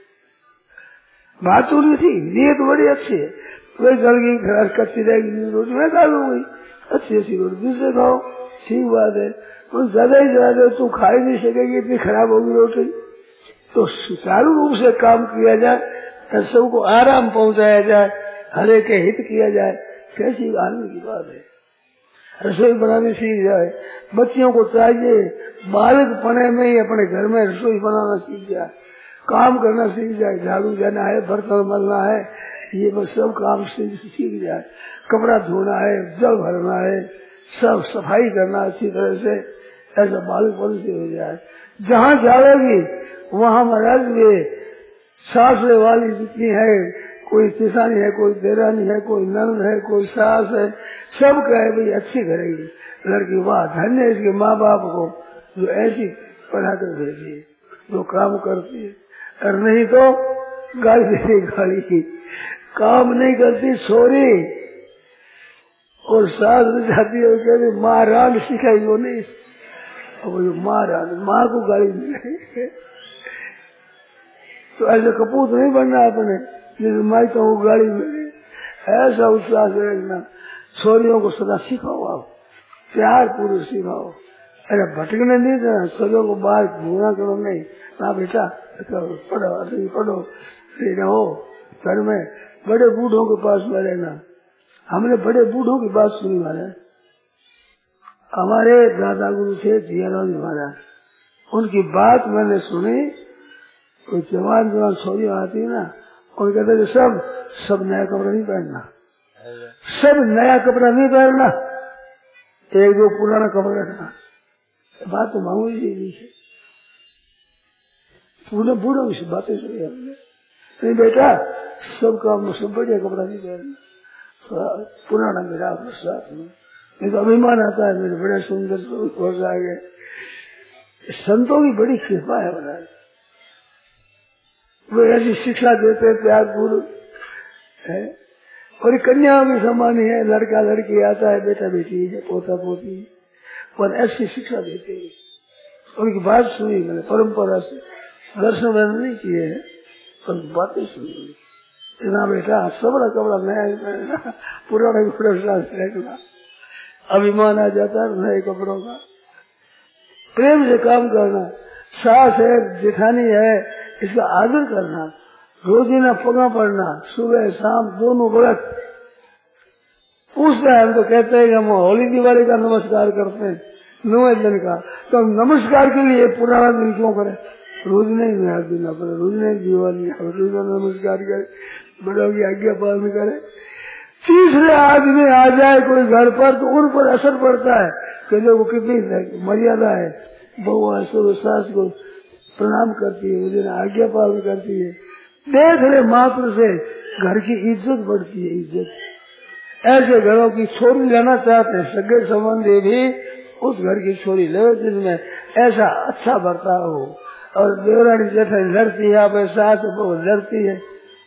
बात तो नहीं थी, नीयत बड़ी अच्छी है, वही जल गई कच्ची रहेगी रोटी मैं खा लूंगी, अच्छी रोटी दूसरे खाओ, ठीक बात है। तो ज्यादा ही ज्यादा तू खा ही नहीं सकेगी, इतनी खराब होगी रोटी। तो सुचारू रूप से काम किया जाए, सबको आराम पहुंचाया जाए, हरे के हित किया जाए, कैसी आनंद की बात है। रसोई बनानी सीख जाए, बच्चियों को चाहिए बालक पने में ही अपने घर में रसोई बनाना सीख जाए, काम करना सीख जाए, झाड़ू देना है, बर्तन मलना है, ये बस सब काम से सीख जाए। कपड़ा धोना है, जल भरना है, सब सफाई करना अच्छी तरह से, ऐसा बालकपन से हो जाए। जहाँ जाएगी वहाँ महाराज वे सासरे वाली जितनी है, कोई किसानी है, कोई देरानी है, कोई नंद है, कोई सास है, सब कहे भाई अच्छी करेगी लड़की, वाह धन्य है इसके माँ बाप को जो ऐसी पढ़ा कर भेजी है, जो काम करती है। और नहीं तो गाली देती, गाली की काम नहीं करती छोरी, और सास जाती है कहती माँ रान सिखाई वो नहीं, और माँ रान माँ को गाली दे। तो ऐसे कपूत नहीं बनना अपने, जिस माई तो वो गाली मिले, ऐसा उत्साह से रखना। छोरियों को सदा सिखाओ, आप प्यार पूर्वक सिखाओ, अरे भटकने नहीं देना, छोरियों को बाहर घूमना करो नहीं, ना बेटा पढ़ो, ऐसे पढ़ो, रहो घर में, बड़े बूढ़ों के पास में रहना। हमने बड़े बूढ़ों की बात सुनी महाराज, हमारे दादा गुरु थे जियालाल महाराज, उनकी बात मैंने सुनी। कोई जवान जवान छोरियां आती है ना, और कहते सब नया कपड़ा नहीं पहनना, सब नया कपड़ा नहीं पहनना, एक दो पुराना कपड़ा रखना। बात तो मामूली सी है, पूरे बूढ़ों की बातें सुनी हमने। नहीं बेटा सब काम सब बढ़िया कपड़ा नहीं पहनना, पुराना मेरा साथ में, नहीं तो अभिमान आता है मेरे बड़े सुंदर हो जाएंगे। संतों की बड़ी कृपा है महाराज, वो ऐसी शिक्षा देते हैं प्यार पूर्व है। और कन्याओं की समान है, लड़का लड़की आता है, बेटा बेटी है, पोता पोती, और ऐसी शिक्षा देते हैं। उनकी बात सुनी मैंने परंपरा से, दर्शन मैंने नहीं किए हैं, पर बातें सुनी। इतना बेटा सबड़ा कपड़ा नया पुराना कपड़ा रखना, अभिमान आ जाता है नए कपड़ों का। प्रेम से काम करना, सास है जेठानी है इसका आदर करना, रोजीना पगा पड़ना, सुबह शाम दोनों वक्त। पूछते हैं हम तो कहते हैं कि हम होली दिवाली का नमस्कार करते हैं, 9 दिन का, तो हम नमस्कार के लिए पुराना दिन क्यों करें? रोज नहीं नया दिन अपने, रोज नहीं दिवाली, रोज नमस्कार करे, बड़ों की आज्ञा पालन करे। तीसरे आदमी आ जाए कोई घर पर तो उन पर असर पड़ता है कि जो वो कितनी मर्यादा है, बहू ऐसे सास को प्रणाम करती है, मुझे आज्ञा पालन करती है, देख ले मात्र से घर की इज्जत बढ़ती है। इज्जत ऐसे घरों की छोरी लेना चाहते हैं सगे संबंधी भी, उस घर की छोरी ले जिसमें ऐसा अच्छा बर्ताव हो। और देवरानी जेठानी लड़ती है, आप सास लड़ती है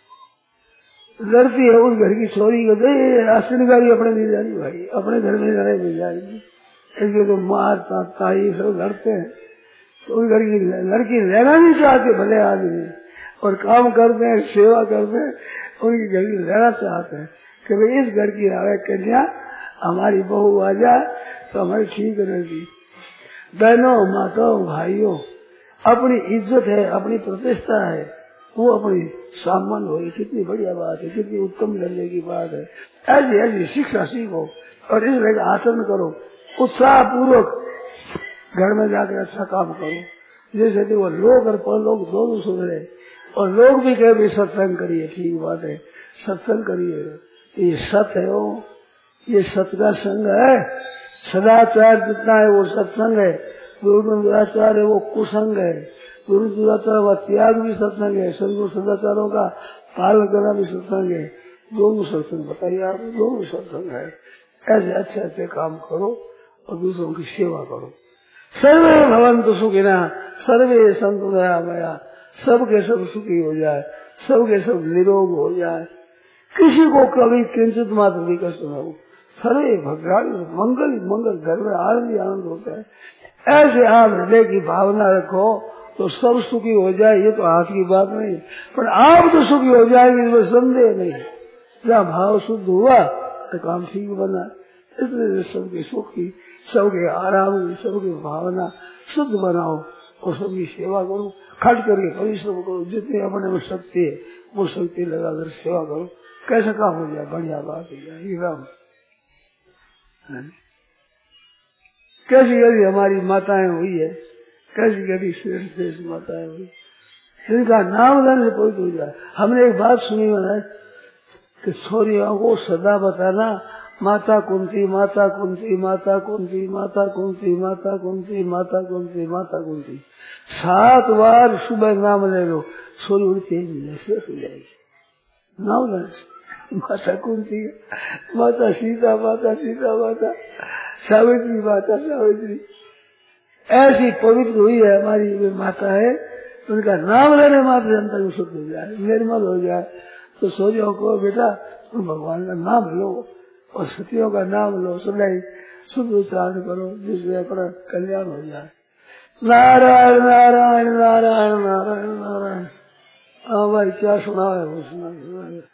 उस घर की छोरी को दे आश्रगारी अपने नहीं जानी भाई, अपने घर में लड़ाई मिल जाएगी। इसके तो मार ताई सब लड़ते हैं, तो उस घर की लड़की रहना नहीं चाहते भले आदमी, और काम करते हैं, सेवा करते हैं, उनकी घर की रहना चाहते हैं कि भाई इस घर की आवे कन्या हमारी बहू आ जाए तो हमारी ठीक रहेगी। बहनों माताओं भाइयों, अपनी इज्जत है, अपनी प्रतिष्ठा है, वो अपनी सामान हो, कितनी बढ़िया बात है, कितनी उत्तम दर्जे की बात है। ऐसी ऐसी शिक्षा सीखो और इस तरह का आचरण करो, उत्साह पूर्वक घर में जाकर अच्छा काम करो, जैसे कि वो लोग और परलोक दोनों सुधरे। और लोग भी कहे भी सत्संग करिए, ठीक बात है, सत्संग करिए, ये सत्य है, वो ये सत्य का संग है। सदाचार जितना है वो सत्संग है, दुराचार है वो कुसंग है, दुराचार व त्याग भी सत्संग है, संग सदाचारों का पालन करना भी सत्संग है। दोनों सत्संग बताइए आप, दोनों सत्संग है। ऐसे अच्छे अच्छे काम करो और दूसरों की सेवा करो। सर्वे भवन्तु सुखिनः, सर्वे सन्तु निरामया, सबके सब सुखी हो जाए, सबके सब निरोग हो जाए, किसी को कभी किंचित मात्र भी कष्ट न हो। सर्वे भद्राणि मंगल मंगल, घर में आनंद ही आनंद होता है। ऐसे आप हृदय की भावना रखो तो सब सुखी हो जाए, ये तो हाथ की बात नहीं, पर आप तो सुखी हो जाएंगे इसमें संदेह नहीं। जहाँ भाव शुद्ध हुआ तो काम ठीक बना, इसलिए सबके सुख की, सबके आराम की, सबकी भावना शुद्ध बनाओ और सबकी सेवा करो, खट करके परिश्रम करो, जितनी अपने में शक्ति है वो शक्ति लगाकर सेवा करो, कैसा काम हो जाए, बढ़िया बात हो जाए। राम कैसी कैसी हमारी माताएं हुई है, कैसी कैसी श्रेष्ठ श्रेष्ठ माताएं हुई, जिनका नाम लेने से पवित्र हो जाए। हमने एक बात सुनी है, कि छोरियों को सदा बताना माता कुंती माता कुंती माता कुंती माता कुंती माता कुंती माता कुंती माता कुंती 7 बार सुबह नाम ले लो, छोरी उड़ती है से हो जाएगी। नाम लेना माता कुंती, माता सीता, माता सीता, माता सावित्री, माता सावित्री, ऐसी पवित्र हुई है हमारी वे माता है। उनका नाम लेने मात्र जनता को शुद्ध हो जाए, निर्मल हो जाए। तो सोचो को बेटा तुम भगवान का नाम लो और सतियों का नाम लो, सदाई शुद्ध उच्चारण करो, जिससे अपना कल्याण हो जाए। नारायण नारायण नारायण नारायण नारायण। हाँ भाई क्या सुना है वो सुना।